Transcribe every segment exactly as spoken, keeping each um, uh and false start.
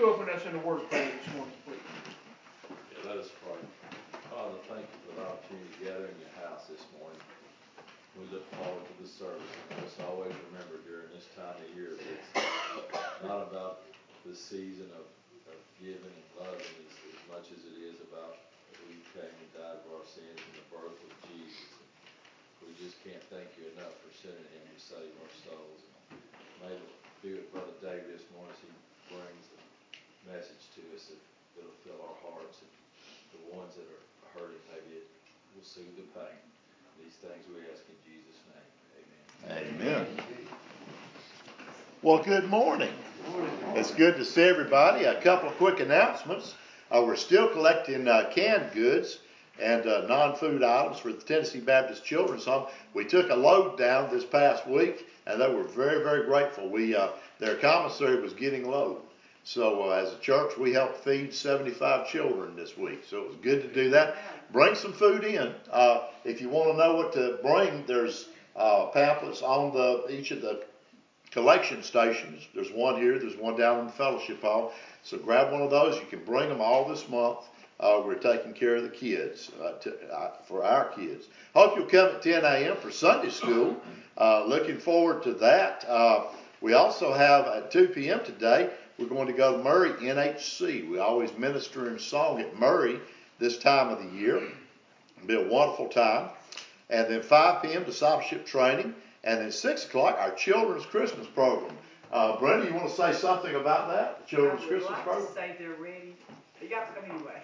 open us in the word prayer this morning, please? Yeah, let us pray. Father, thank you for the opportunity to gather in your house this morning. We look forward to the service. And let us always remember during this time of year that it's not about the season of, of giving and loving as, as much as it is about who came and died for our sins and the birth of Jesus. And we just can't thank you enough for sending him to save our souls. And may be with Brother David this morning as he brings the message to us that it'll fill our hearts, and the ones that are hurting, maybe it will soothe the pain. These things we ask in Jesus' name. Amen. Amen. Well, good morning. It's good to see everybody. A couple of quick announcements. Uh, we're still collecting uh, canned goods and uh, non-food items for the Tennessee Baptist Children's Home. We took a load down this past week, and they were very, very grateful. We uh, their commissary was getting low. So uh, as a church, we helped feed seventy-five children this week. So it was good to do that. Bring some food in. Uh, if you want to know what to bring, there's uh, pamphlets on the each of the collection stations. There's one here. There's one down in the fellowship hall. So grab one of those. You can bring them all this month. Uh, we're taking care of the kids, uh, to, uh, for our kids. Hope you'll come at ten a.m. for Sunday school. Uh, looking forward to that. Uh, we also have at two p.m. today, we're going to go to Murray N H C. We always minister in song at Murray this time of the year. It'll be a wonderful time. And then five p.m. discipleship training. And then six o'clock, our children's Christmas program. Uh, Brenda, you want to say something about that? The children's Christmas like program? To say they're ready. You got to come anyway.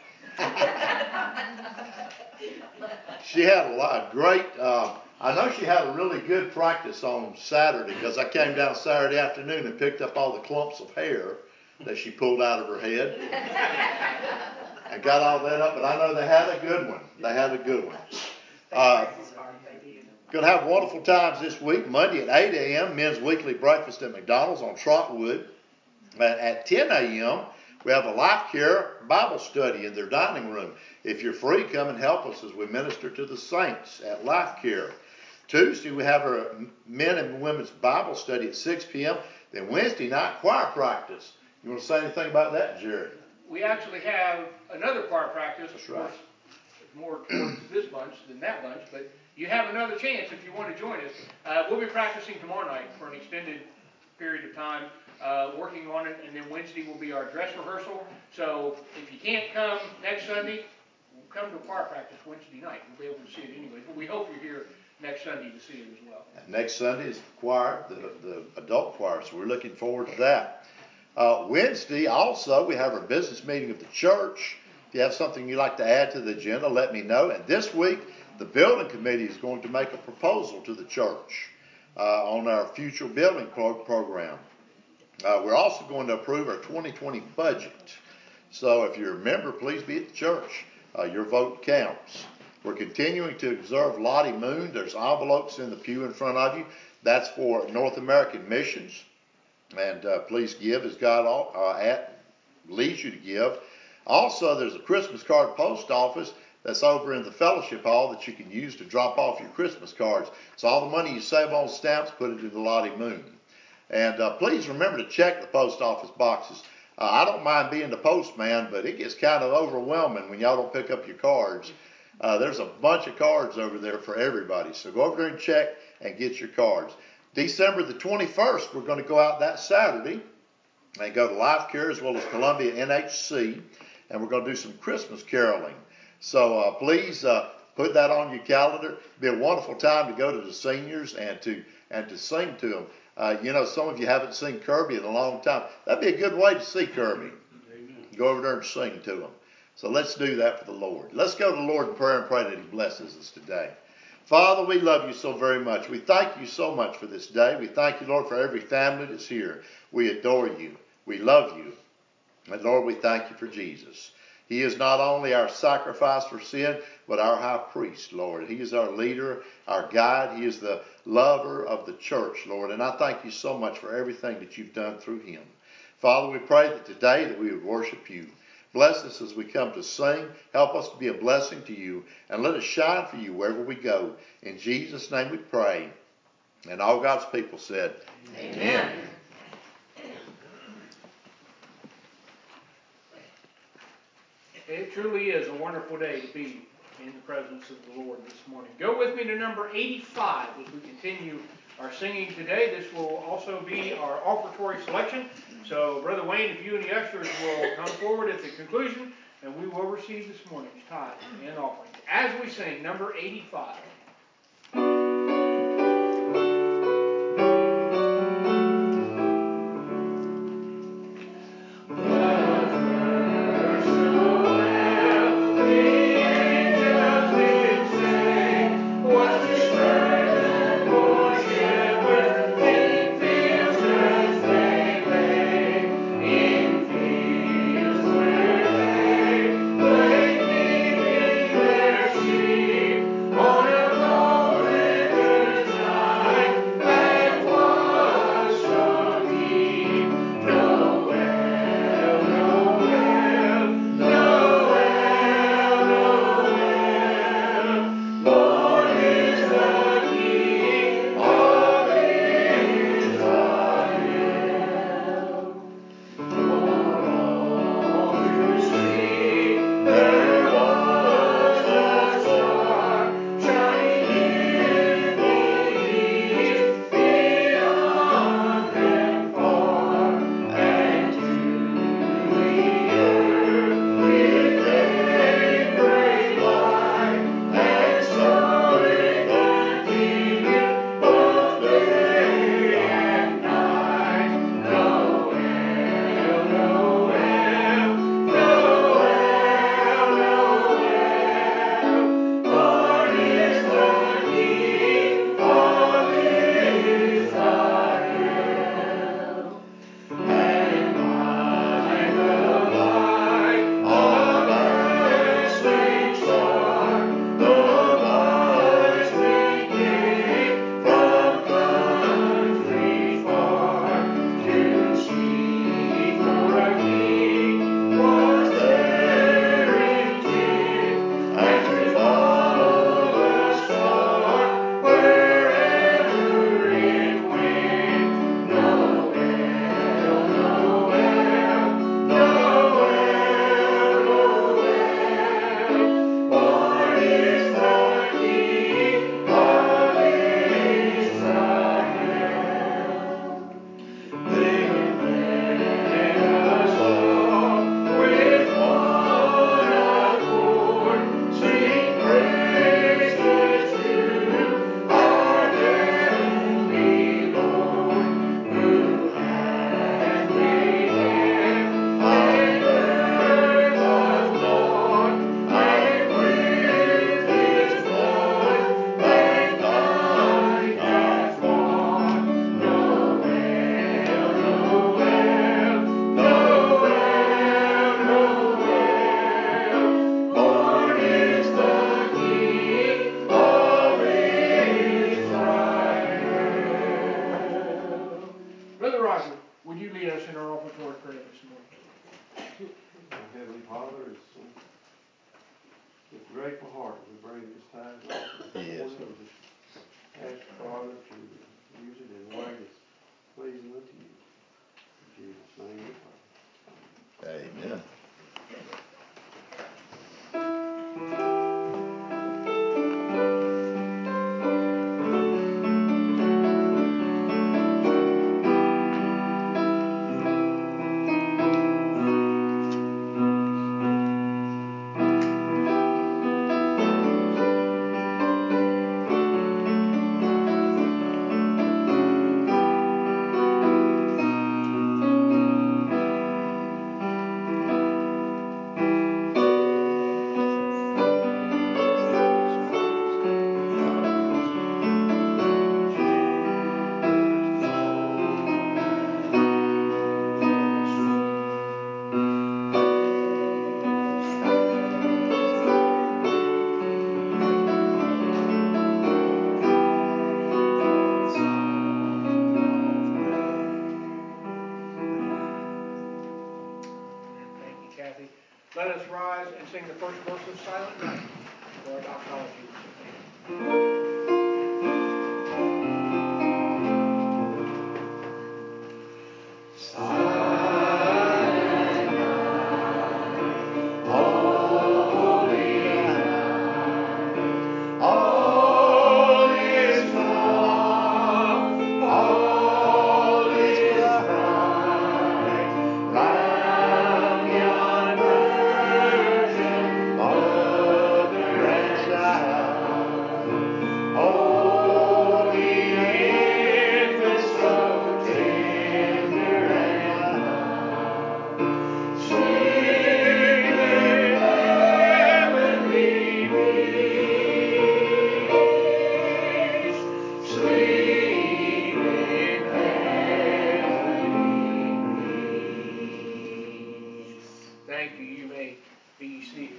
She had a lot of great, uh, I know she had a really good practice on Saturday, because I came down Saturday afternoon and picked up all the clumps of hair that she pulled out of her head and got all that up. But I know they had a good one. They had a good one. Uh, Going to have wonderful times this week. Monday at eight a.m., men's weekly breakfast at McDonald's on Trotwood. At ten a.m., we have a Life Care Bible study in their dining room. If you're free, come and help us as we minister to the saints at Life Care. Tuesday, we have our men and women's Bible study at six p.m. Then Wednesday night, choir practice. You want to say anything about that, Jerry? We actually have another choir practice. That's right. More towards this bunch than that bunch, but you have another chance if you want to join us. Uh, we'll be practicing tomorrow night for an extended period of time, uh, working on it, and then Wednesday will be our dress rehearsal. So if you can't come next Sunday, come to choir practice Wednesday night. We'll be able to see it anyway, but we hope you're here next Sunday to see it as well. And next Sunday is the choir, the, the adult choir, so we're looking forward to that. Uh, Wednesday also, we have our business meeting of the church. If you have something you'd like to add to the agenda, let me know. And this week, the building committee is going to make a proposal to the church uh, on our future building pro- program. Uh, we're also going to approve our twenty twenty budget. So if you're a member, please be at the church. Uh, your vote counts. We're continuing to observe Lottie Moon. There's envelopes in the pew in front of you. That's for North American Missions. And uh, please give as God uh, at, leads you to give. Also, there's a Christmas card post office that's over in the fellowship hall that you can use to drop off your Christmas cards. So all the money you save on stamps, put it into Lottie Moon. And uh, please remember to check the post office boxes. Uh, I don't mind being the postman, but it gets kind of overwhelming when y'all don't pick up your cards. Uh, there's a bunch of cards over there for everybody. So go over there and check and get your cards. December the twenty-first, we're going to go out that Saturday and go to Life Care as well as Columbia N H C. And we're going to do some Christmas caroling. So uh, please uh, put that on your calendar. It'll be a wonderful time to go to the seniors and to and to sing to them. Uh, you know, some of you haven't seen Kirby in a long time. That'd be a good way to see Kirby. Amen. Go over there and sing to them. So let's do that for the Lord. Let's go to the Lord in prayer and pray that He blesses us today. Father, we love you so very much. We thank you so much for this day. We thank you, Lord, for every family that's here. We adore you. We love you. And Lord, we thank you for Jesus. He is not only our sacrifice for sin, but our high priest, Lord. He is our leader, our guide. He is the lover of the church, Lord. And I thank you so much for everything that you've done through him. Father, we pray that today that we would worship you. Bless us as we come to sing. Help us to be a blessing to you. And let us shine for you wherever we go. In Jesus' name we pray. And all God's people said, Amen. Amen. It truly is a wonderful day to be in the presence of the Lord this morning. Go with me to number eighty-five as we continue our singing today. This will also be our offertory selection. So, Brother Wayne, if you and the ushers will come forward at the conclusion, and we will receive this morning's tithe and offering. As we sing number eighty-five. Would you lead us in our offertory prayer this morning? Our Heavenly Father, it's uh, with a grateful heart we bring this tithe offering. Yes, Lord. Lord. Ask Father to use it in a way that's pleasing unto you. In Jesus' name we pray. Amen. Let us rise and sing the first verse of Silent Night for our doxology this evening. Silent night, oh. Thank you. You may be seated.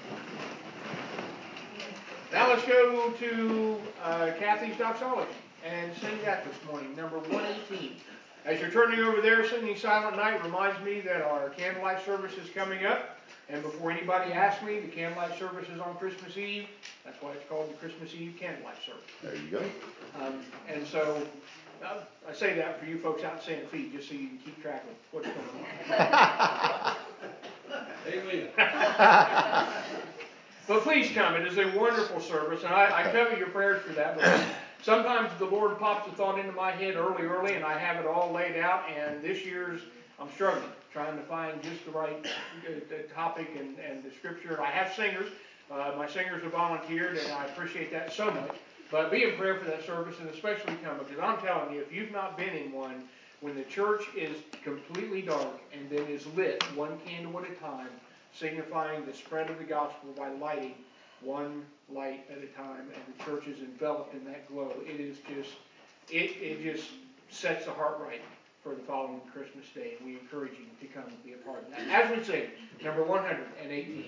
Now let's go to uh, Kathy's doxology and sing that this morning, number one eighteen. As you're turning over there, singing Silent Night reminds me that our candlelight service is coming up. And before anybody asks me, the candlelight service is on Christmas Eve. That's why it's called the Christmas Eve candlelight service. There you go. Um, and so uh, I say that for you folks out in Santa Fe, just so you can keep track of what's going on. Amen. But please come. It is a wonderful service, and I, I covet your prayers for that. Because sometimes the Lord pops a thought into my head early, early, and I have it all laid out. And this year's, I'm struggling, trying to find just the right uh, topic and, and the scripture. I have singers. Uh, my singers have volunteered, and I appreciate that so much. But be in prayer for that service, and especially come, because I'm telling you, if you've not been in one, when the church is completely dark and then is lit one candle at a time, signifying the spread of the gospel by lighting one light at a time, and the church is enveloped in that glow. It is just, it, it just sets the heart right for the following Christmas Day, and we encourage you to come and be a part of that. As we sing, number one hundred eighteen.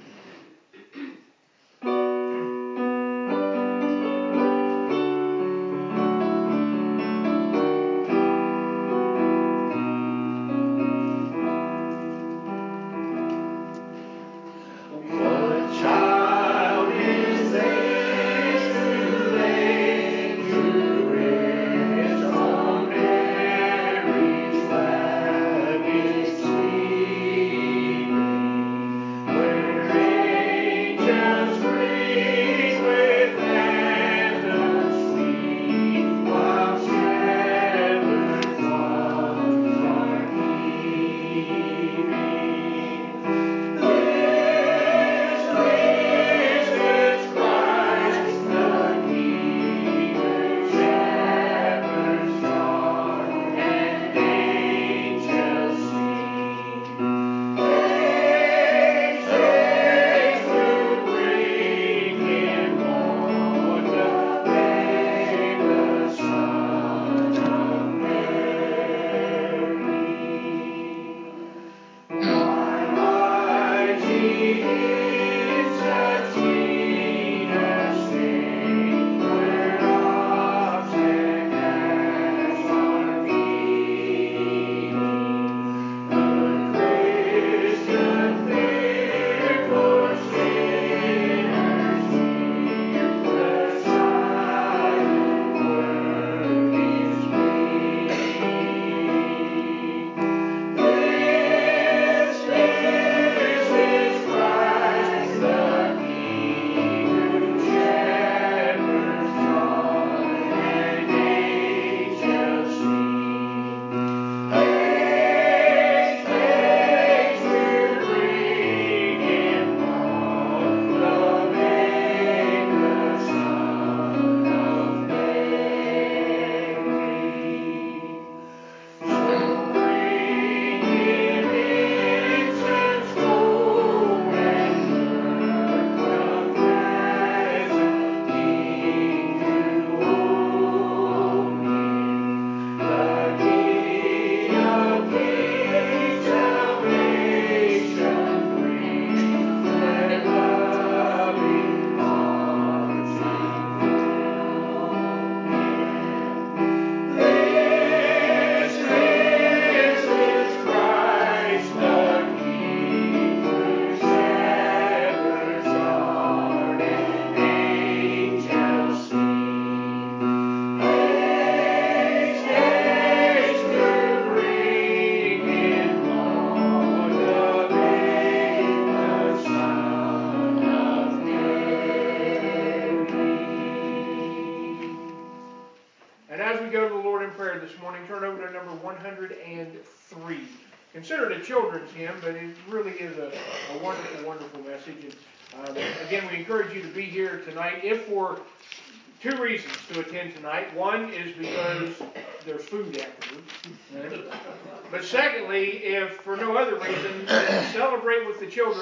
Considered a children's hymn, but it really is a, a wonderful, wonderful message. And um, again, we encourage you to be here tonight, if for two reasons to attend tonight. One is because there's food afterwards. Right? But secondly, if for no other reason, to celebrate with the children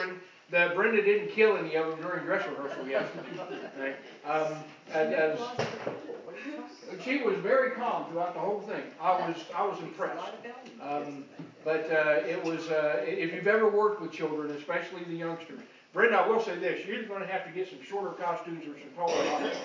that Brenda didn't kill any of them during dress rehearsal yesterday. Right? Um, as, as she was very calm throughout the whole thing. I was I was impressed. Um, but uh, it was uh, if you've ever worked with children, especially the youngsters, Brenda, I will say this: you're going to have to get some shorter costumes or some taller costumes.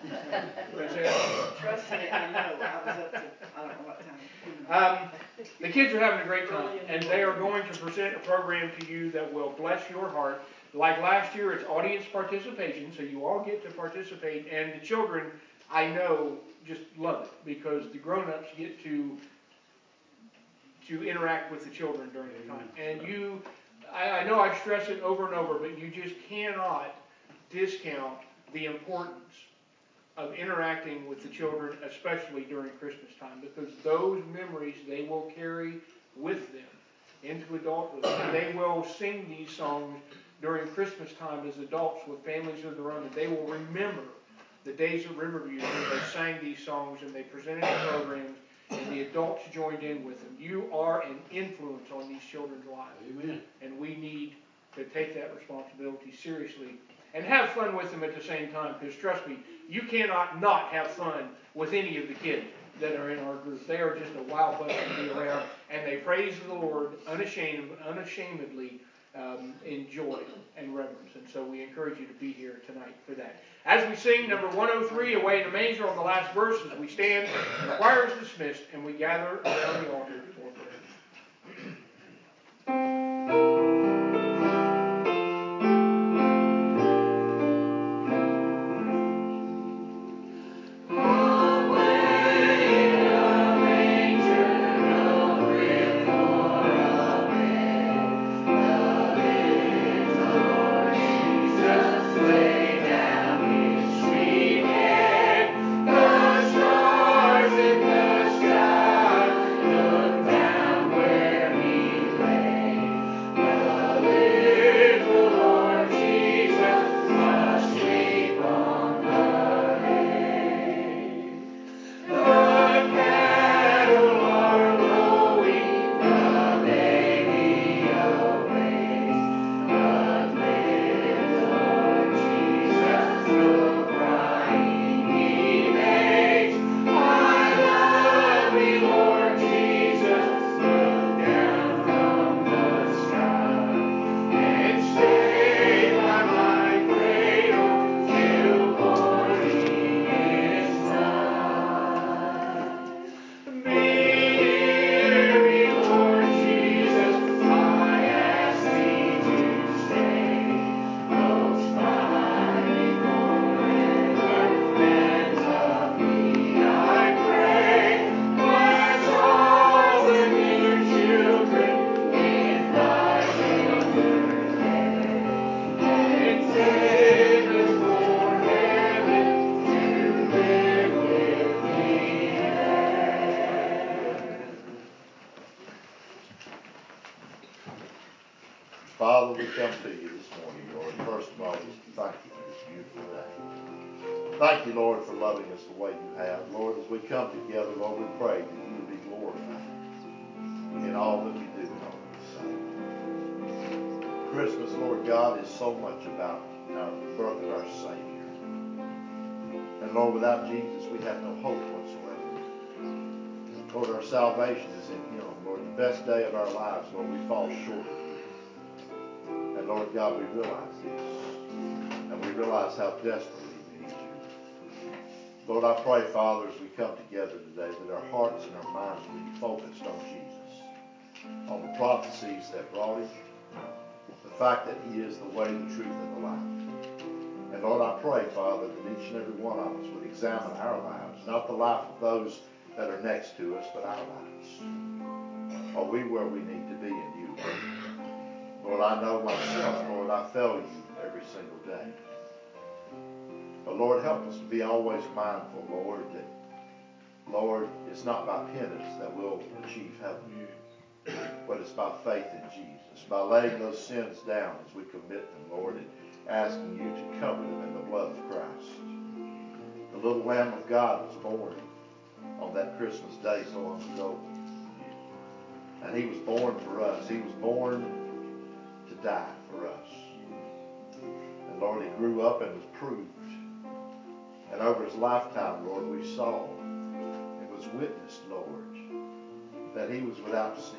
Trust me, I know. I was up to, I don't know what time. Um, the kids are having a great time, and they are going to present a program to you that will bless your heart. Like last year, it's audience participation, so you all get to participate, and the children, I know, just love it, because the grown-ups get to to interact with the children during the time. And you, I, I know I stress it over and over, but you just cannot discount the importance of interacting with the children, especially during Christmas time, because those memories they will carry with them into adulthood. And they will sing these songs during Christmas time as adults with families of their own, and they will remember the days at Riverview when they sang these songs and they presented the programs and the adults joined in with them. You are an influence on these children's lives. Amen. And we need to take that responsibility seriously and have fun with them at the same time, because trust me, you cannot not have fun with any of the kids that are in our group. They are just a wild bunch to be around, and they praise the Lord unashamed, unashamedly um, in joy and reverence. And so we encourage you to be here tonight for that. As we sing number one oh three, Away in the Manger, on the last verse, as we stand, and the choir is dismissed, and we gather around the altar for prayer. Father, we come to you this morning, Lord. First of all, just thank you for this beautiful day. Thank you, Lord, for loving us the way you have. Lord, as we come together, Lord, we pray that you would be glorified in all that we do and all that we say. Christmas, Lord God, is so much about our, the birth of our Savior. And Lord, without Jesus, we have no hope whatsoever. Lord, our salvation is in him. Lord, the best day of our lives, Lord, we fall short of you. And Lord God, we realize this. And we realize how desperately we need you. Lord, I pray, Father, as we come together today, that our hearts and our minds will be focused on Jesus, on the prophecies that brought him, the fact that he is the way, the truth, and the life. And Lord, I pray, Father, that each and every one of us would examine our lives, not the life of those that are next to us, but our lives. Are we where we need to be in you, Lord? Lord, I know myself, Lord, I fail you every single day. But Lord, help us to be always mindful, Lord, that, Lord, it's not by penance that we'll achieve heaven, but it's by faith in Jesus, by laying those sins down as we commit them, Lord, and asking you to cover them in the blood of Christ. The little Lamb of God was born on that Christmas day so long ago. And he was born for us. He was born to die for us. Lord, he grew up and was proved. And over his lifetime, Lord, we saw and was witnessed, Lord, that he was without sin.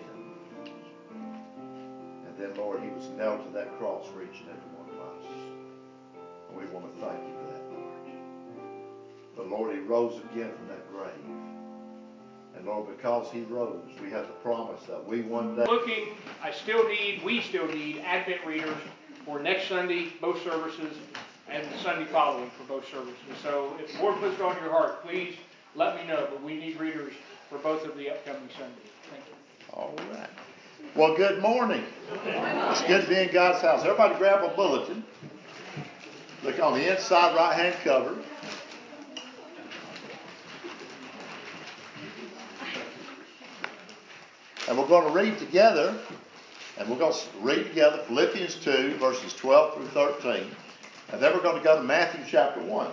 And then, Lord, he was nailed to that cross for each and every one of us. And we want to thank you for that, Lord. But, Lord, he rose again from that grave. And, Lord, because he rose, we have the promise that we one day... Looking, I still need, we still need Advent readers for next Sunday, both services, and the Sunday following for both services. So if the Lord puts it on your heart, please let me know. But we need readers for both of the upcoming Sundays. Thank you. All right. Well, good morning. It's good to be in God's house. Everybody grab a bulletin. Look on the inside right-hand cover. And we're going to read together, and we're going to read together Philippians two, verses twelve through thirteen. And then we're going to go to Matthew chapter one.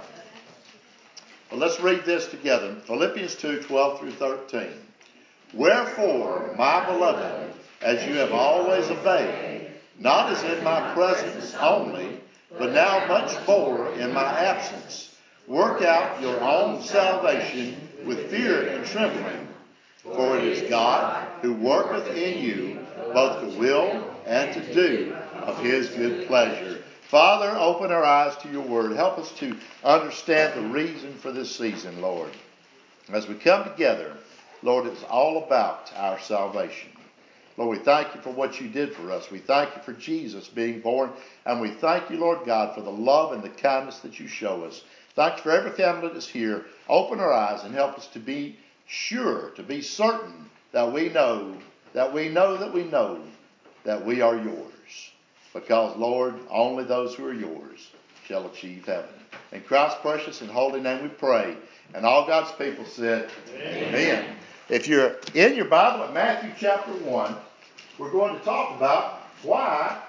Well, let's read this together. Philippians two, twelve through thirteen. Wherefore, my beloved, as you have always obeyed, not as in my presence only, but now much more in my absence, work out your own salvation with fear and trembling. For it is God who worketh in you both to will and to do of his good pleasure. Father, open our eyes to your word. Help us to understand the reason for this season, Lord. As we come together, Lord, it's all about our salvation. Lord, we thank you for what you did for us. We thank you for Jesus being born. And we thank you, Lord God, for the love and the kindness that you show us. Thank you for every family that's here. Open our eyes and help us to be sure, to be certain that we know, that we know that we know that we are yours. Because, Lord, only those who are yours shall achieve heaven. In Christ's precious and holy name we pray. And all God's people said, Amen. Amen. If you're in your Bible at Matthew chapter one, we're going to talk about why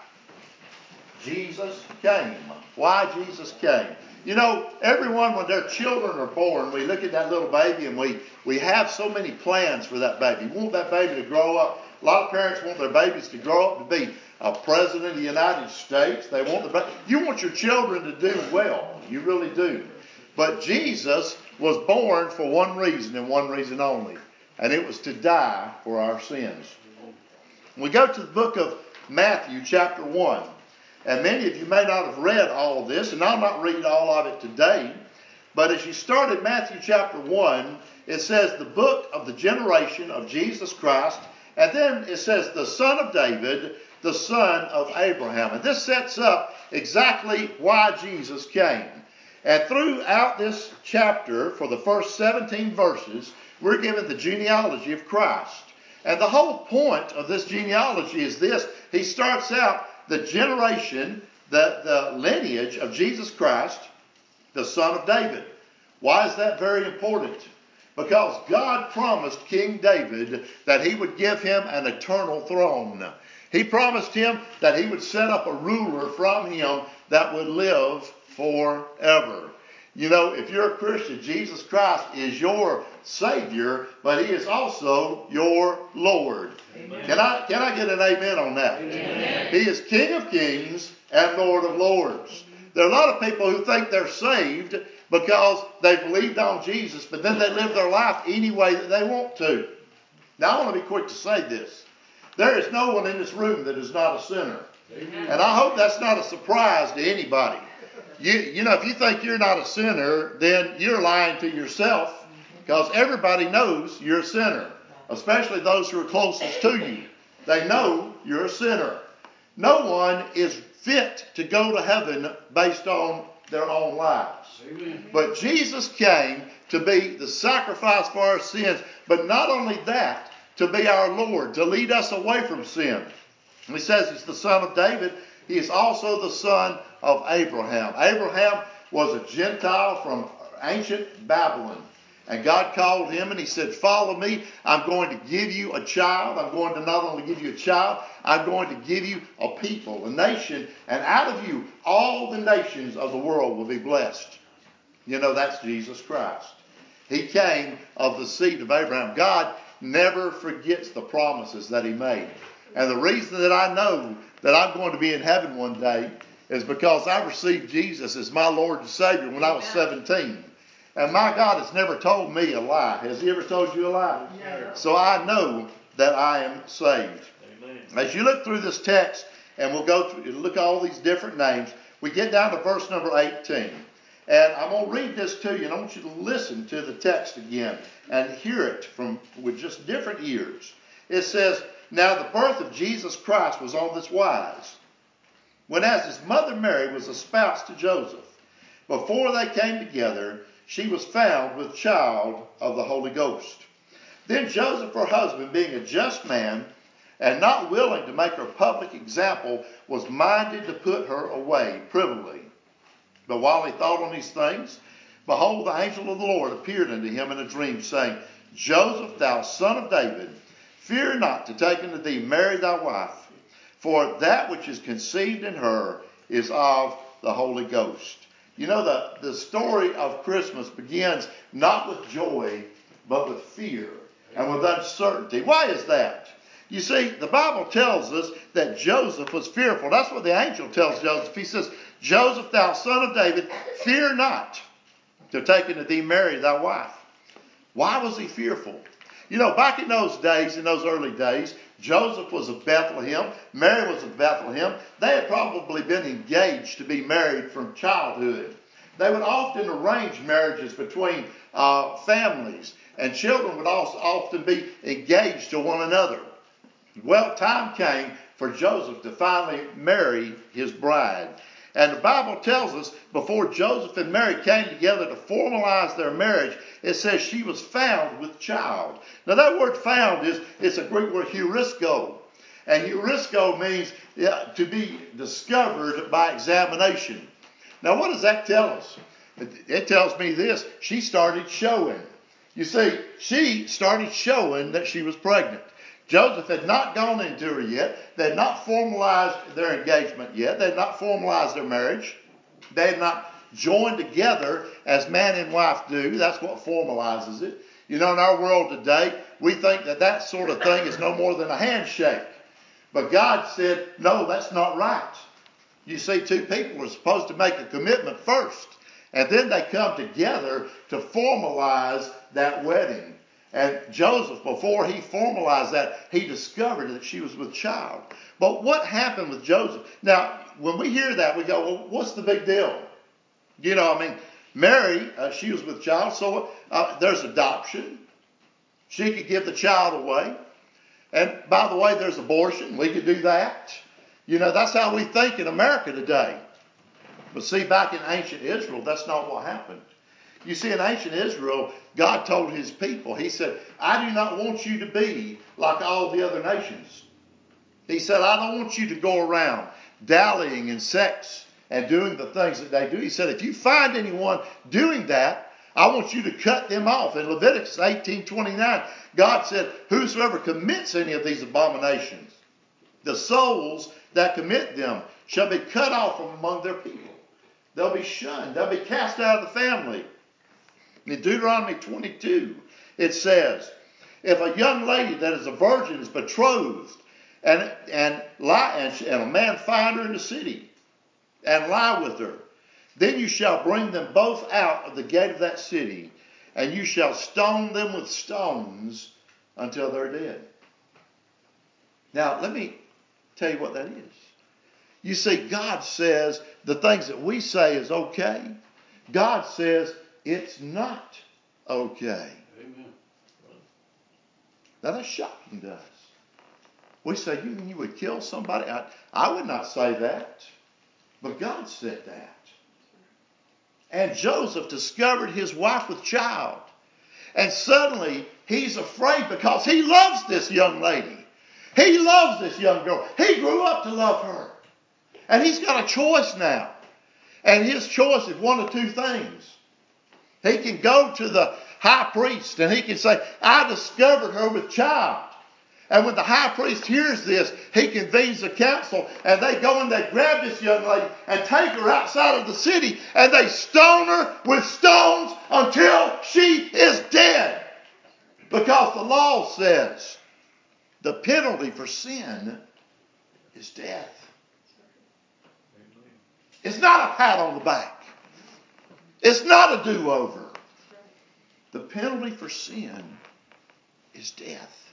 Jesus came. Why Jesus came. You know, everyone, when their children are born, we look at that little baby and we, we have so many plans for that baby. We want that baby to grow up. A lot of parents want their babies to grow up to be a president of the United States. They want the You want your children to do well. You really do. But Jesus was born for one reason and one reason only. And it was to die for our sins. We go to the book of Matthew chapter one. And many of you may not have read all of this, and I'll not read all of it today. But as you start at Matthew chapter one, it says the book of the generation of Jesus Christ. And then it says the son of David, the son of Abraham. And this sets up exactly why Jesus came. And throughout this chapter, for the first seventeen verses, we're given the genealogy of Christ. And the whole point of this genealogy is this. He starts out the generation, the, the lineage of Jesus Christ, the son of David. Why is that very important? Because God promised King David that he would give him an eternal throne. He promised him that he would set up a ruler from him that would live forever. You know, if you're a Christian, Jesus Christ is your Savior, but he is also your Lord. Amen. Can I can I get an amen on that? Amen. He is King of Kings and Lord of Lords. There are a lot of people who think they're saved because they believed on Jesus, but then they live their life any way that they want to. Now, I want to be quick to say this. There is no one in this room that is not a sinner. Amen. And I hope that's not a surprise to anybody. You, you know, if you think you're not a sinner, then you're lying to yourself, because everybody knows you're a sinner, especially those who are closest to you. They know you're a sinner. No one is fit to go to heaven based on their own lives. Amen. But Jesus came to be the sacrifice for our sins, but not only that, to be our Lord, to lead us away from sin. And he says he's the son of David. He is also the son of Abraham. Abraham was a Gentile from ancient Babylon. And God called him and he said, follow me. I'm going to give you a child. I'm going to not only give you a child, I'm going to give you a people, a nation. And out of you, all the nations of the world will be blessed. You know, that's Jesus Christ. He came of the seed of Abraham. God never forgets the promises that he made. And the reason that I know that I'm going to be in heaven one day is because I received Jesus as my Lord and Savior when I was seventeen. And my God has never told me a lie. Has He ever told you a lie? Yeah. So I know that I am saved. Amen. As you look through this text, and we'll go through, look at all these different names, we get down to verse number eighteen. And I'm going to read this to you, and I want you to listen to the text again and hear it from with just different ears. It says, "Now the birth of Jesus Christ was on this wise. When as his mother Mary was espoused to Joseph, before they came together, she was found with child of the Holy Ghost. Then Joseph, her husband, being a just man, and not willing to make her public example, was minded to put her away privily. But while he thought on these things, behold, the angel of the Lord appeared unto him in a dream, saying, Joseph, thou son of David, fear not to take unto thee Mary thy wife, for that which is conceived in her is of the Holy Ghost." You know, the, the story of Christmas begins not with joy, but with fear and with uncertainty. Why is that? You see, the Bible tells us that Joseph was fearful. That's what the angel tells Joseph. He says, Joseph, thou son of David, fear not to take unto thee Mary thy wife. Why was he fearful? You know, back in those days, in those early days, Joseph was of Bethlehem. Mary was of Bethlehem. They had probably been engaged to be married from childhood. They would often arrange marriages between uh, families, and children would also often be engaged to one another. Well, time came for Joseph to finally marry his bride. And the Bible tells us before Joseph and Mary came together to formalize their marriage, it says she was found with child. Now that word found is it's a Greek word heurisko. And heurisko means yeah, to be discovered by examination. Now what does that tell us? It, it tells me this. She started showing. You see, she started showing that she was pregnant. Joseph had not gone into her yet. They had not formalized their engagement yet. They had not formalized their marriage. They had not joined together as man and wife do. That's what formalizes it. You know, in our world today, we think that that sort of thing is no more than a handshake. But God said, no, that's not right. You see, two people are supposed to make a commitment first. And then they come together to formalize that wedding. And Joseph, before he formalized that, he discovered that she was with child. But what happened with Joseph? Now, when we hear that, we go, well, what's the big deal? You know, I mean, Mary, uh, she was with child, so uh, there's adoption. She could give the child away. And by the way, there's abortion. We could do that. You know, that's how we think in America today. But see, back in ancient Israel, that's not what happened. You see, in ancient Israel, God told his people, he said, I do not want you to be like all the other nations. He said, I don't want you to go around dallying in sex and doing the things that they do. He said, if you find anyone doing that, I want you to cut them off. In Leviticus eighteen twenty-nine, God said, whosoever commits any of these abominations, the souls that commit them shall be cut off from among their people. They'll be shunned. They'll be cast out of the family. In Deuteronomy twenty-two, it says, if a young lady that is a virgin is betrothed and, and, lie, and, and a man find her in the city and lie with her, then you shall bring them both out of the gate of that city, and you shall stone them with stones until they're dead. Now, let me tell you what that is. You see, God says the things that we say is okay. God says it's not okay. Amen. Now that's shocking to us. We say, you mean you would kill somebody? I, I would not say that. But God said that. And Joseph discovered his wife with child. And suddenly he's afraid because he loves this young lady. He loves this young girl. He grew up to love her. And he's got a choice now. And his choice is one of two things. He can go to the high priest and he can say, I discovered her with child. And when the high priest hears this, he convenes a council and they go and they grab this young lady and take her outside of the city and they stone her with stones until she is dead. Because the law says the penalty for sin is death. not a pat on the back. It's not a do-over. The penalty for sin is death.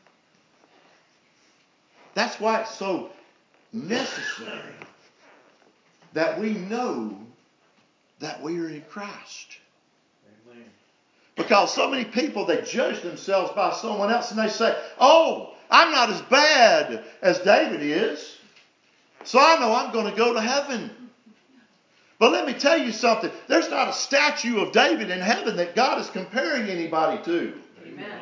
That's why it's so necessary that we know that we are in Christ. Amen. Because so many people, they judge themselves by someone else and they say, oh, I'm not as bad as David is, so I know I'm going to go to heaven. But let me tell you something. There's not a statue of David in heaven that God is comparing anybody to. Amen.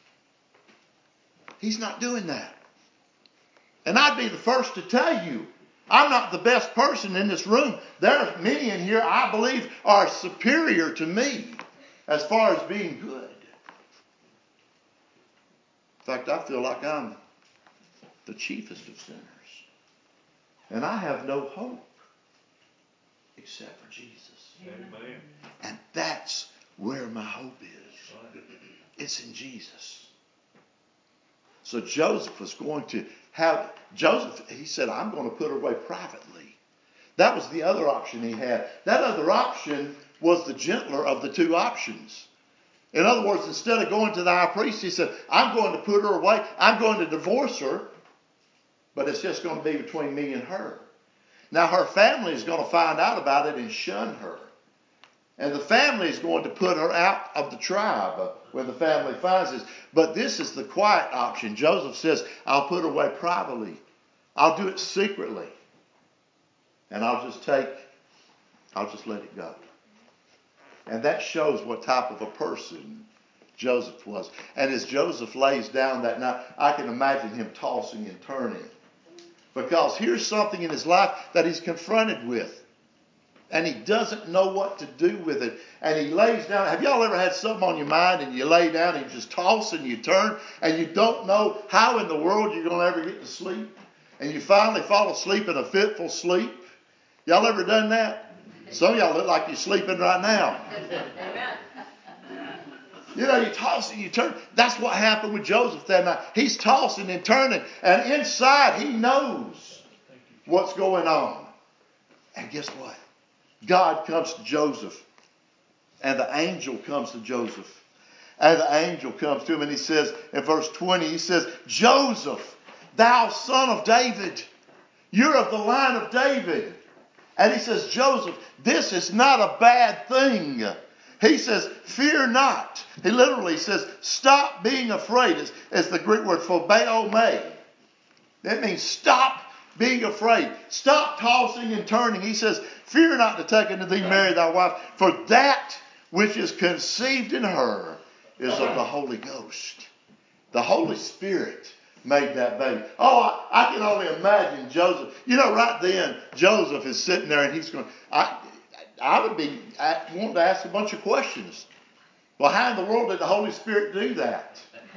He's not doing that. And I'd be the first to tell you, I'm not the best person in this room. There are many in here I believe are superior to me as far as being good. In fact, I feel like I'm the chiefest of sinners. And I have no hope except for Jesus. Amen. And that's where my hope is. It's in Jesus. So Joseph was going to have, Joseph, he said, I'm going to put her away privately. That was the other option he had. That other option was the gentler of the two options. In other words, instead of going to the high priest, he said, I'm going to put her away. I'm going to divorce her. But it's just going to be between me and her. Now her family is going to find out about it and shun her. And the family is going to put her out of the tribe when the family finds this. But this is the quiet option. Joseph says, I'll put her away privately. I'll do it secretly. And I'll just take, I'll just let it go. And that shows what type of a person Joseph was. And as Joseph lays down that night, I can imagine him tossing and turning. Because here's something in his life that he's confronted with. And he doesn't know what to do with it. And he lays down. Have y'all ever had something on your mind and you lay down and you just toss and you turn and you don't know how in the world you're going to ever get to sleep? And you finally fall asleep in a fitful sleep? Y'all ever done that? Some of y'all look like you're sleeping right now. Amen. You know, you toss and you turn. That's what happened with Joseph that night. He's tossing and turning. And inside he knows what's going on. And guess what? God comes to Joseph. And the angel comes to Joseph. And the angel comes to him and he says, in verse twenty, he says, Joseph, thou son of David, you're of the line of David. And he says, Joseph, this is not a bad thing. He says, fear not. He literally says, stop being afraid. It's, it's the Greek word phobeo. That means stop being afraid. Stop tossing and turning. He says, fear not to take unto thee Mary thy wife, for that which is conceived in her is of the Holy Ghost. The Holy Spirit made that baby. Oh, I, I can only imagine Joseph. You know, right then, Joseph is sitting there and he's going, I, I would be wanting to ask a bunch of questions. Well, how in the world did the Holy Spirit do that?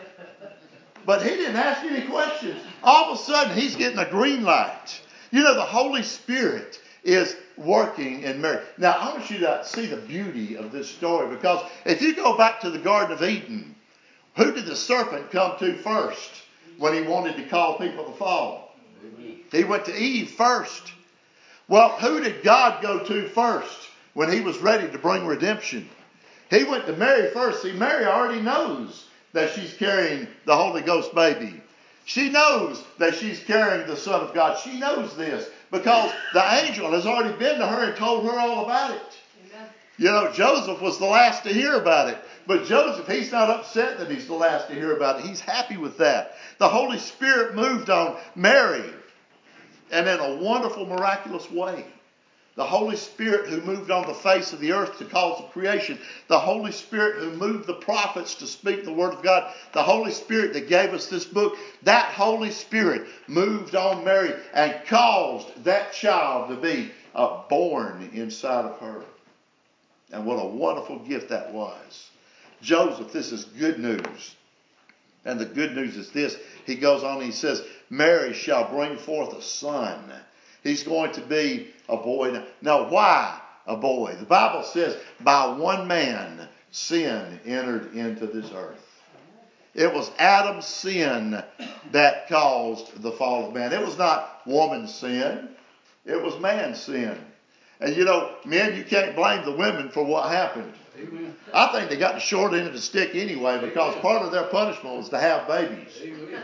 But he didn't ask any questions. All of a sudden, he's getting a green light. You know, the Holy Spirit is working in Mary. Now, I want you to see the beauty of this story, because if you go back to the Garden of Eden, who did the serpent come to first when he wanted to cause people to fall? He went to Eve first. Well, who did God go to first when he was ready to bring redemption? He went to Mary first. See, Mary already knows that she's carrying the Holy Ghost baby. She knows that she's carrying the Son of God. She knows this because the angel has already been to her and told her all about it. Amen. You know, Joseph was the last to hear about it. But Joseph, he's not upset that he's the last to hear about it. He's happy with that. The Holy Spirit moved on Mary, and in a wonderful, miraculous way. The Holy Spirit who moved on the face of the earth to cause the creation. The Holy Spirit who moved the prophets to speak the word of God. The Holy Spirit that gave us this book. That Holy Spirit moved on Mary and caused that child to be uh, born inside of her. And what a wonderful gift that was. Joseph, this is good news. And the good news is this. He goes on and he says, Mary shall bring forth a son. He's going to be a boy. Now, why a boy? The Bible says, by one man, sin entered into this earth. It was Adam's sin that caused the fall of man. It was not woman's sin. It was man's sin. And you know, men, you can't blame the women for what happened. Amen. I think they got the short end of the stick anyway, because part of their punishment was to have babies. Amen.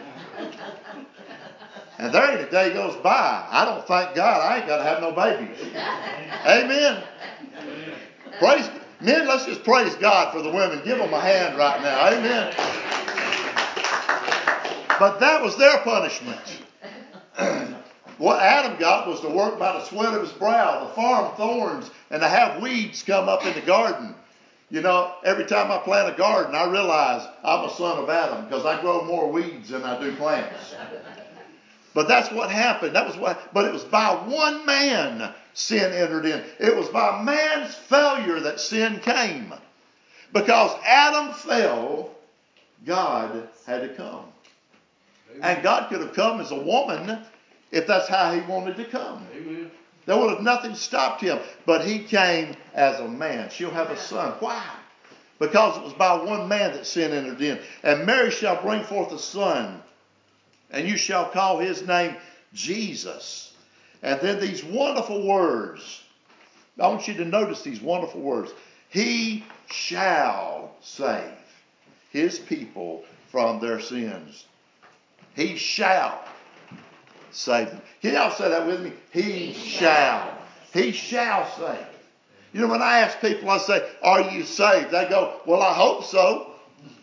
And there ain't a day goes by, I don't thank God I ain't got to have no babies. Amen. Praise, men, let's just praise God for the women. Give them a hand right now. Amen. But that was their punishment. What Adam got was to work by the sweat of his brow, to farm thorns, and to have weeds come up in the garden. You know, every time I plant a garden, I realize I'm a son of Adam, because I grow more weeds than I do plants. But that's what happened. That was what. But it was by one man sin entered in. It was by man's failure that sin came. Because Adam fell, God had to come. And God could have come as a woman if that's how he wanted to come. Amen. There would have nothing stopped him. But he came as a man. She'll have a son. Why? Because it was by one man that sin entered in. And Mary shall bring forth a son, and you shall call his name Jesus. And then these wonderful words. I want you to notice these wonderful words. He shall save his people from their sins. He shall save them. Can y'all say that with me? He shall. He shall save. You know, when I ask people, I say, are you saved? They go, well, I hope so.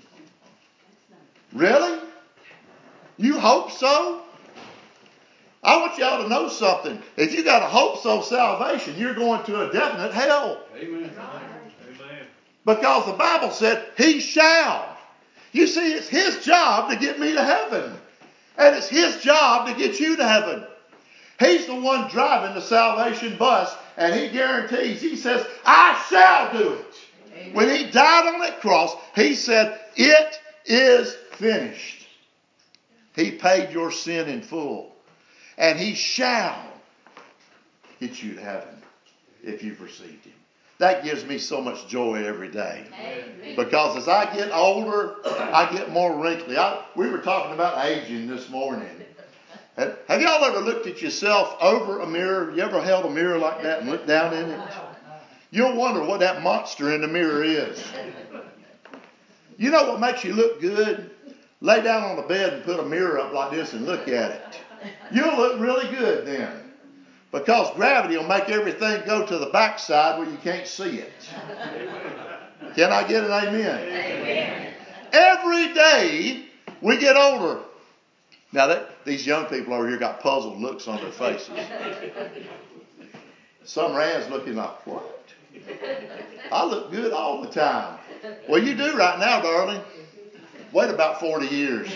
Really? You hope so? I want y'all to know something. If you got a hope so salvation, you're going to a definite hell. Amen. Amen. Because the Bible said, he shall. You see, it's his job to get me to heaven. And it's his job to get you to heaven. He's the one driving the salvation bus, and he guarantees, he says, I shall do it. Amen. When he died on that cross, he said, it is finished. He paid your sin in full. And he shall get you to heaven if you've received him. That gives me so much joy every day. Amen. Because as I get older, I get more wrinkly. I, we were talking about aging this morning. Have, have y'all ever looked at yourself over a mirror? You ever held a mirror like that and looked down in it? You'll wonder what that monster in the mirror is. You know what makes you look good? Lay down on the bed and put a mirror up like this and look at it. You'll look really good then. Because gravity will make everything go to the backside where you can't see it. Can I get an amen? Amen. Every day we get older. Now that, these young people over here got puzzled looks on their faces. Some Rand's looking like, what? I look good all the time. Well, you do right now, darling. Wait about forty years.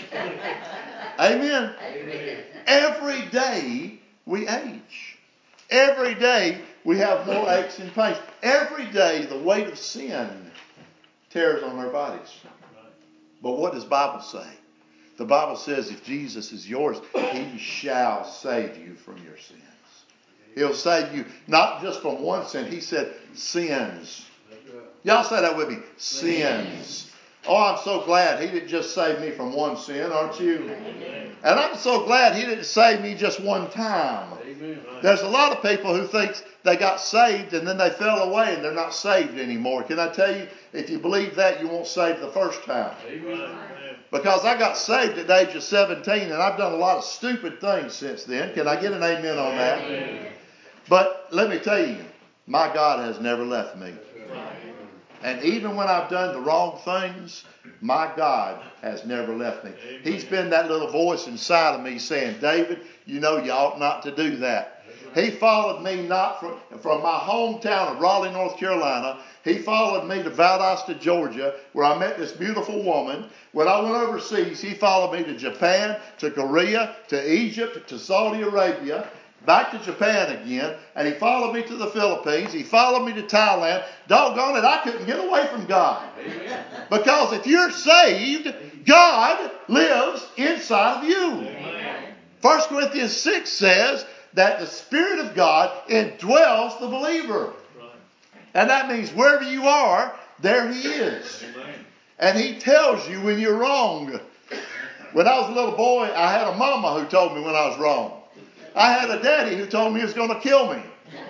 Amen. Amen. Every day we age. Every day we have more aches and pains. Every day the weight of sin tears on our bodies. But what does the Bible say? The Bible says if Jesus is yours, he shall save you from your sins. He'll save you not just from one sin. He said sins. Y'all say that with me. Sins. Oh, I'm so glad he didn't just save me from one sin, aren't you? Amen. And I'm so glad he didn't save me just one time. Amen. There's a lot of people who think they got saved and then they fell away and they're not saved anymore. Can I tell you, if you believe that, you won't save the first time. Amen. Because I got saved at the age of seventeen and I've done a lot of stupid things since then. Can I get an amen on that? Amen. But let me tell you, my God has never left me. And even when I've done the wrong things, my God has never left me. Amen. He's been that little voice inside of me saying, David, you know you ought not to do that. Amen. He followed me not from, from my hometown of Raleigh, North Carolina. He followed me to Valdosta, Georgia, where I met this beautiful woman. When I went overseas, he followed me to Japan, to Korea, to Egypt, to Saudi Arabia, back to Japan again, and he followed me to the Philippines. He followed me to Thailand. Doggone it, I couldn't get away from God. Amen. Because if you're saved, God lives inside of you. Amen. First Corinthians six says that the Spirit of God indwells the believer. Right. And that means wherever you are, there he is. Amen. And he tells you when you're wrong. When I was a little boy, I had a mama who told me when I was wrong. I had a daddy who told me he was going to kill me.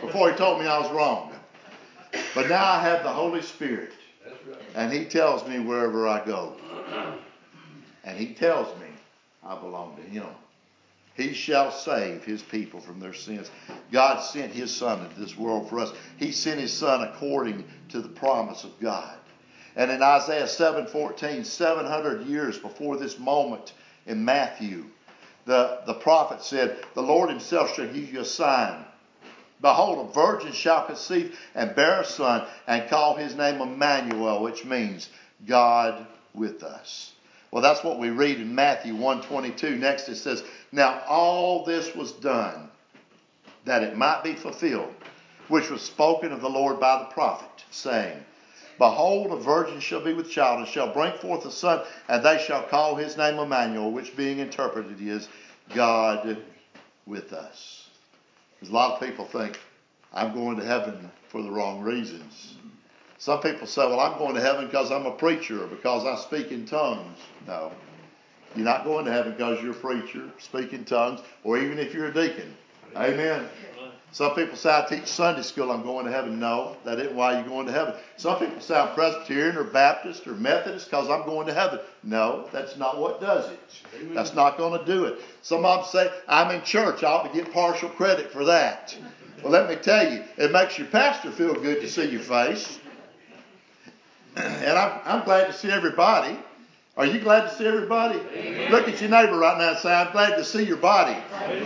before he told me I was wrong. But now I have the Holy Spirit. And he tells me wherever I go. And he tells me I belong to him. He shall save his people from their sins. God sent his Son into this world for us. He sent his Son according to the promise of God. And in Isaiah seven fourteen, seven hundred years before this moment in Matthew, the, the prophet said, the Lord himself shall give you a sign. Behold, a virgin shall conceive and bear a son, and call his name Emmanuel, which means God with us. Well, that's what we read in Matthew one twenty-two. Next it says, now all this was done that it might be fulfilled, which was spoken of the Lord by the prophet, saying, behold, a virgin shall be with child, and shall bring forth a son, and they shall call his name Emmanuel, which being interpreted is God with us. Because a lot of people think, I'm going to heaven for the wrong reasons. Some people say, well, I'm going to heaven because I'm a preacher or because I speak in tongues. No. You're not going to heaven because you're a preacher, speak in tongues, or even if you're a deacon. Amen. Some people say, I teach Sunday school, I'm going to heaven. No, that isn't why you're going to heaven. Some people say, I'm Presbyterian or Baptist or Methodist because I'm going to heaven. No, that's not what does it. That's not going to do it. Some of them say, I'm in church, I ought to get partial credit for that. Well, let me tell you, it makes your pastor feel good to see your face. And I'm, I'm glad to see everybody. Are you glad to see everybody? Amen. Look at your neighbor right now and say, I'm glad to see your body.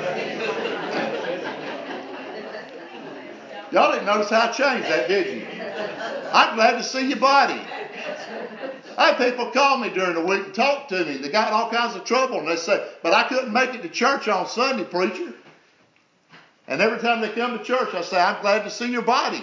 Y'all didn't notice how I changed that, did you? I'm glad to see your body. I had people call me during the week and talk to me. They got all kinds of trouble. And they say, but I couldn't make it to church on Sunday, preacher. And every time they come to church, I say, I'm glad to see your body.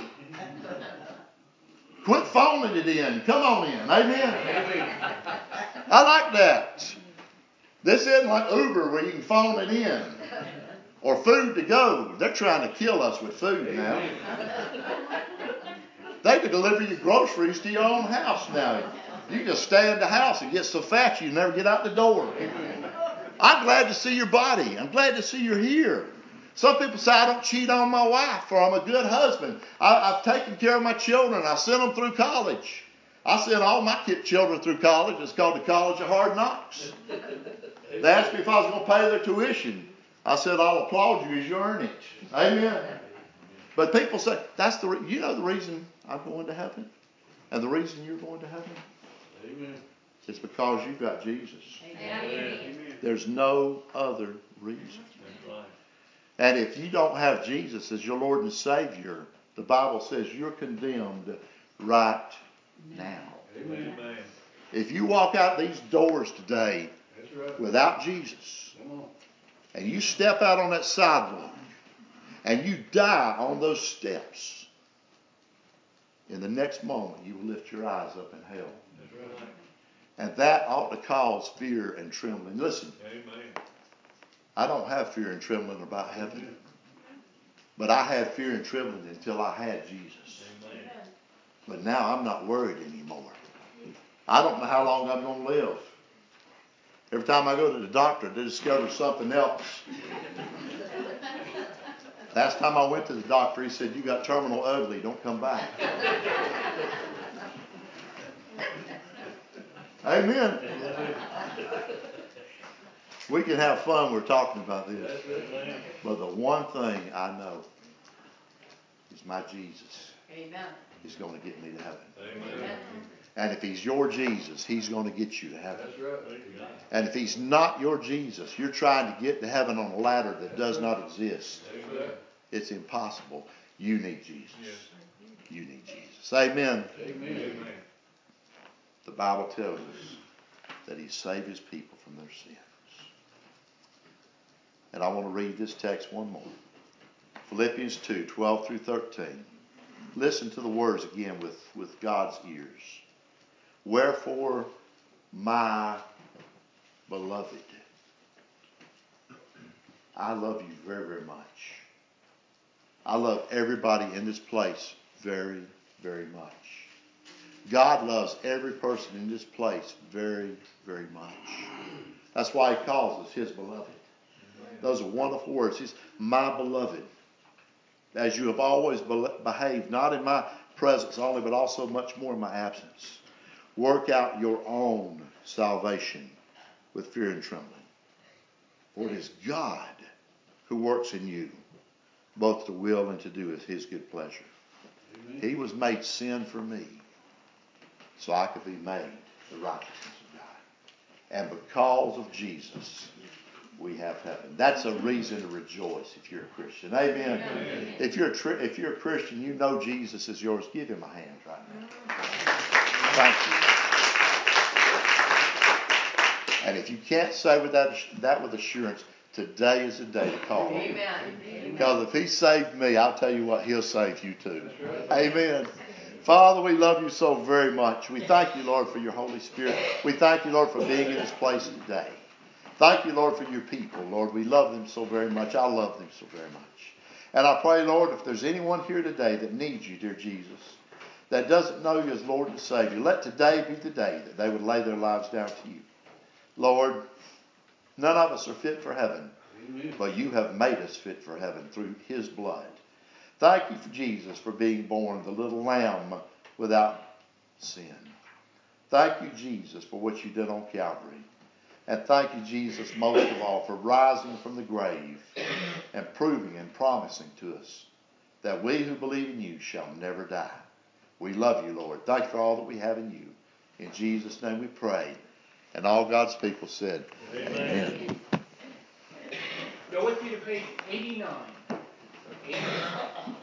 Quit phoning it in. Come on in. Amen. I like that. This isn't like Uber where you can phone it in. Or food to go. They're trying to kill us with food now. They can deliver your groceries to your own house now. You just stay in the house and get so fat you never get out the door. I'm glad to see your body. I'm glad to see you're here. Some people say I don't cheat on my wife or I'm a good husband. I, I've taken care of my children. I sent them through college. I sent all my kid children through college. It's called the College of Hard Knocks. They asked me if I was going to pay their tuition. I said, I'll applaud you as you earn it. Amen. But people say, that's the re- you know the reason I'm going to heaven? And the reason you're going to heaven? Amen. It's because you've got Jesus. Amen. There's no other reason. And if you don't have Jesus as your Lord and Savior, the Bible says you're condemned right now. Amen. If you walk out these doors today right. without Jesus, and you step out on that sidewalk, and you die on those steps, in the next moment you will lift your eyes up in hell. That's right. And that ought to cause fear and trembling. Listen, Amen. I don't have fear and trembling about heaven. But I had fear and trembling until I had Jesus. Amen. But now I'm not worried anymore. I don't know how long I'm going to live. Every time I go to the doctor, they discover something else. Last time I went to the doctor, he said, you got terminal ugly, don't come back. Amen. We can have fun, we're talking about this. But the one thing I know is my Jesus. Amen. Is going to get me to heaven. Amen. And if he's your Jesus, he's going to get you to heaven. That's right. And if he's not your Jesus, you're trying to get to heaven on a ladder that does not exist. Amen. It's impossible. You need Jesus. Yes. You need Jesus. Amen. Amen. The Bible tells us that he saved his people from their sins. And I want to read this text one more. Philippians two, twelve through thirteen. Listen to the words again with, with God's ears. Wherefore, my beloved, I love you very, very much. I love everybody in this place very, very much. God loves every person in this place very, very much. That's why he calls us his beloved. Those are wonderful words. He's my beloved. as you have always be- behaved, not in my presence only, but also much more in my absence. Work out your own salvation with fear and trembling. For it is God who works in you, both to will and to do with his good pleasure. Amen. He was made sin for me, so I could be made the righteousness of God. And because of Jesus, we have heaven. That's a reason to rejoice if you're a Christian. Amen. Amen. If you're a tri- if you're a Christian, you know Jesus is yours. Give him a hand right now. Thank you. And if you can't say with that that with assurance, today is the day to call him. Amen. Because if he saved me, I'll tell you what, he'll save you too. Amen. Father, we love you so very much. We thank you, Lord, for your Holy Spirit. We thank you, Lord, for being in this place today. Thank you, Lord, for your people. Lord, we love them so very much. I love them so very much. And I pray, Lord, if there's anyone here today that needs you, dear Jesus, that doesn't know you as Lord and Savior, let today be the day that they would lay their lives down to you. Lord, none of us are fit for heaven, but you have made us fit for heaven through his blood. Thank you for Jesus for being born, the little lamb without sin. Thank you, Jesus, for what you did on Calvary. And thank you, Jesus, most of all, for rising from the grave and proving and promising to us that we who believe in you shall never die. We love you, Lord. Thank you for all that we have in you. In Jesus' name we pray. And all God's people said, Amen. Amen. Go with me to page eighty-nine. eighty-nine.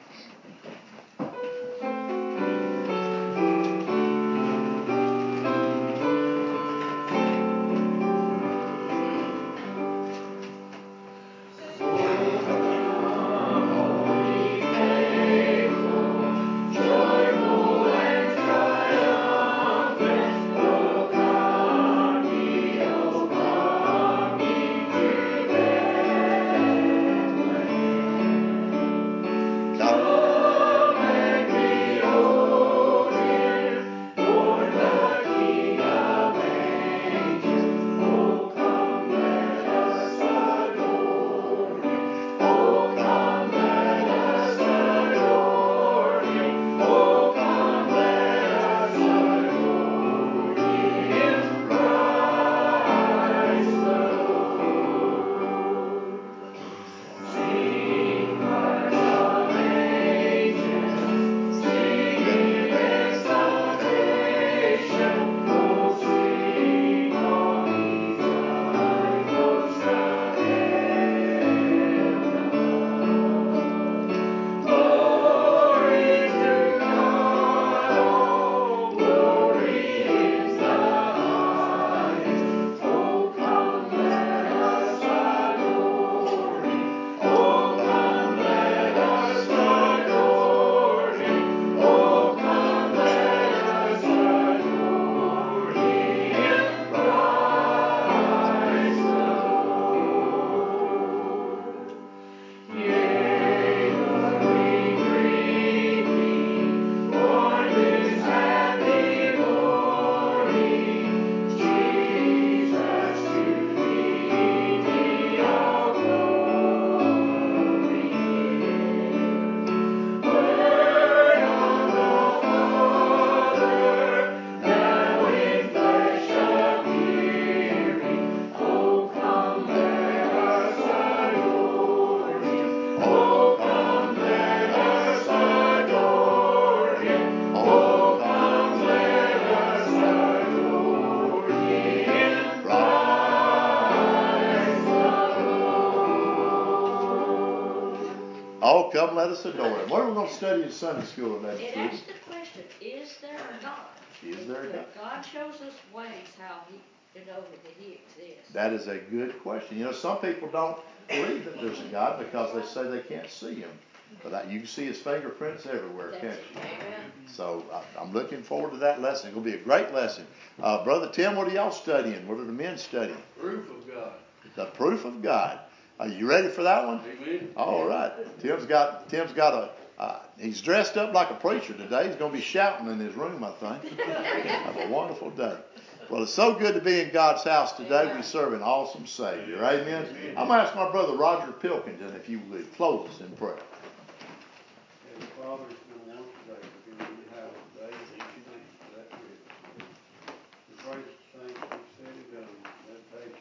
Oh, come let us adore him. What are we going to study in Sunday school today? It asks the question, is there a God? Is there a God? God shows us ways how he, you know, that he exists. That is a good question. You know, some people don't believe that there's a God because they say they can't see him. But I, you can see his fingerprints everywhere, That's can't it. you? Amen. So I, I'm looking forward to that lesson. It's going to be a great lesson. Uh, Brother Tim, what are y'all studying? What are the men studying? Proof of God. The proof of God. Are you ready for that one? Amen. All right. Tim's got Tim's got a. Uh, he's dressed up like a preacher today. He's going to be shouting in his room, I think. Have a wonderful day. Well, it's so good to be in God's house today. We serve an awesome Savior. Amen. I'm going to ask my brother Roger Pilkington if you would close us in prayer. Father,